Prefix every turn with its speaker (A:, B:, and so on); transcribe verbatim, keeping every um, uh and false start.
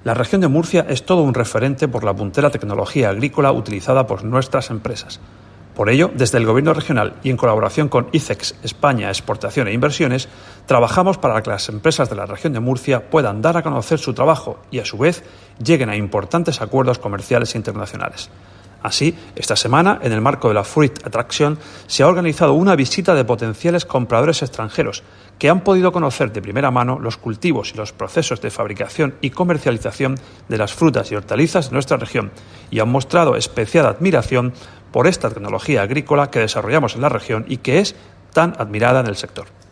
A: La región de Murcia es todo un referente por la puntera tecnología agrícola utilizada por nuestras empresas. Por ello, desde el Gobierno regional y en colaboración con ICEX España Exportación e Inversiones, trabajamos para que las empresas de la región de Murcia puedan dar a conocer su trabajo y, a su vez, lleguen a importantes acuerdos comerciales internacionales. Así, esta semana, en el marco de la Fruit Attraction, se ha organizado una visita de potenciales compradores extranjeros que han podido conocer de primera mano los cultivos y los procesos de fabricación y comercialización de las frutas y hortalizas de nuestra región y han mostrado especial admiración por esta tecnología agrícola que desarrollamos en la región y que es tan admirada en el sector.